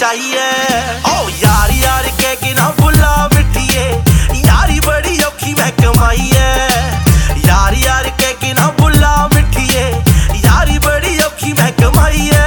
चाहिए। ओ यार यार कह के ना बुला मिठिए, यारी बड़ी औखी मैं कमाई है। यार यार कह के ना बुला मिठिए, यारी बड़ी औखी मैं कमाई है।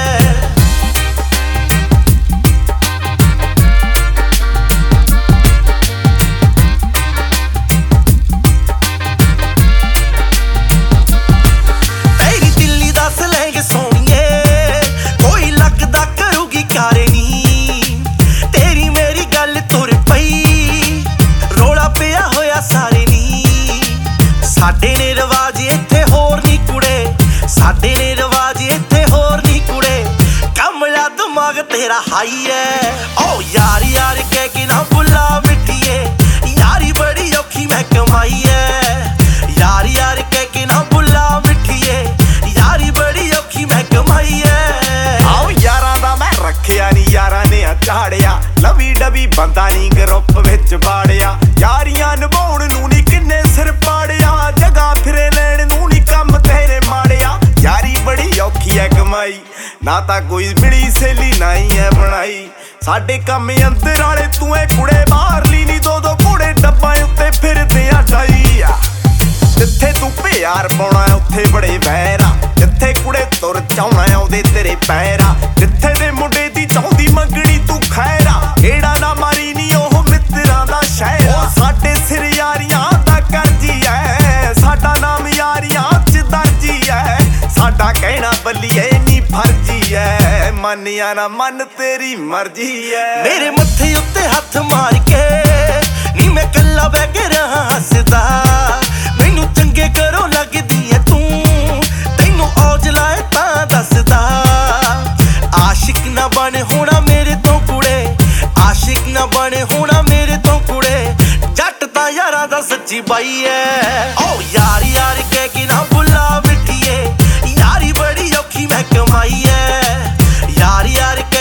ਸਾਡੇ ਨੇ ਰਿਵਾਜ ਇੱਥੇ ਹੋਰ ਨੀ ਕੁੜੇ, ਸਾਡੇ ਨੇ ਰਿਵਾਜ ਇੱਥੇ ਹੋਰ ਨੀ ਕੁੜੇ, ਕਮਲਾ ਦਿਮਾਗ ਤੇਰਾ ਹਾਈ ਐ। ਓ ਯਾਰ ਯਾਰ ਕਹਿ ਕੇ ਨਾ ਬੁਲਾ ਮਿੱਠੀਏ, ਯਾਰੀ ਬੜੀ ਔਖੀ ਮੈਂ ਕਮਾਈ ਐ। ਯਾਰ ਯਾਰ ਕਹਿ ਕੇ ਨਾ ਬੁਲਾ ਮਿੱਠੀਏ, ਯਾਰੀ ਬੜੀ ਔਖੀ ਮੈਂ ਕਮਾਈ ਐ। ਆਓ ਯਾਰਾਂ ਦਾ ਮੈਂ ਰੱਖਿਆ ਨੀ, ਯਾਰਾਂ ਨੇ ਝਾੜਿਆ, ਲਵੀ ਡਵੀ ਬੰਦਾ ਨੀ ਗਰੁੱਪ ਵਿੱਚ ਬਾੜਿਆ। ਯਾਰੀਆਂ ਨਿਭਾਉਣ ਨੂੰ ਨੀ ਕਿੰਨੇ ਸਿਰ ਪਾੜਿਆ, ਜਗ੍ਹਾ ਫਿਰੇ ਲੈਣ ਨੂੰ ਨੀ ਕੰਮ ਤੇਰੇ ਮਾੜਿਆ। ਯਾਰੀ ਬੜੀ ਔਖੀ ਐ ਕਮਾਈ, ਨਾ ਤਾਂ ਕੋਈ ਮਿਲੀ ਸੇਲੀ ਨਹੀਂ ਐ ਬਣਾਈ। ਸਾਡੇ ਕੰਮ ਅੰਦਰ ਵਾਲੇ ਤੂੰ ਐ ਕੁੜੇ, ਬਾਹਰਲੀ ਨੀ ਦੋ ਦੋ ਕੁੜੇ ਡੱਬਾਂ ਉੱਤੇ ਫਿਰਦੇ ਆ ਡਾਈ। ਜਿੱਥੇ ਤੂੰ ਪਿਆਰ ਪਾਉਣਾ ਉੱਥੇ ਬੜੇ ਵੈਰ ਆ, ਜਿੱਥੇ ਕੁੜੇ ਤੁਰ ਚਾਉਣਾ ਆਉਂਦੇ ਤੇਰੇ ਪੈਰ ਆ। ਜਿੱਥੇ ਦੇ ਮੁੰਡੇ ਦੀ ਚਾਹੁੰਦੀ ਮੰਗਣੀ ਤੂੰ ਖੈਰ ਆ, ਕਿਹੜਾ ਨਾ ਮਾਰੀ ਨੀ ਉਹ ਮਿੱਤਰਾਂ ਦਾ ਸ਼ਹਿਰ ਆ। ਸਾਡੇ ਸਿਰ ਯਾਰੀਆਂ ਦਾ ਕਰਜੀ ਐ, ਸਾਡਾ ਨਾਮ ਯਾਰੀਆਂ ਚ ਦਰਜੀ ਐ। ਸਾਡਾ ਕਹਿਣਾ ਬੱਲੀਏ ਨੀ ਫਰਜੀ ਐ, ਮੰਨਿਆ ਨਾ ਮੰਨ ਤੇਰੀ ਮਰਜੀ ਐ। ਮੇਰੇ ਮੱਥੇ ਉੱਤੇ ਹੱਥ ਮਾਰ ਕੇ ਨੀ ਮੈਂ ਕੱਲਾ ਬਹਿ ਕੇ ਰਹਾ ਹੱਸਦਾ। ਮੈਨੂੰ ਚੰਗੇ ਕਰੋ ਲੱਗਦੀ ਐ ਤੂੰ, ਤੈਨੂੰ ਔਜ ਲਾਏ ਤਾਂ ਦੱਸਦਾ। ਆਸ਼ਿਕ ਨਾ ਬਣ ਹੋਣਾ ਮੇਰੇ ਤੋਂ ਕੁੜੇ, ਆਸ਼ਿਕ ਨਾ ਬਣ ਹੋਣਾ ਮੇਰੇ ਤੋਂ ਕੁੜੇ, ਜੱਟ ਤਾਂ ਯਾਰਾਂ ਦਾ ਸੱਚੀ ਬਾਈ ਐ। ਓ ਯਾਰ ਯਾਰ ਕਹਿ ਕੇ ਨਾ ਬੁਲਾ ਮਿੱਠੀਏ, ਯਾਰੀ ਬੜੀ ਔਖੀ ਮੈਂ ਕਮਾਈ ਐ। ਯਾਰ ਯਾਰ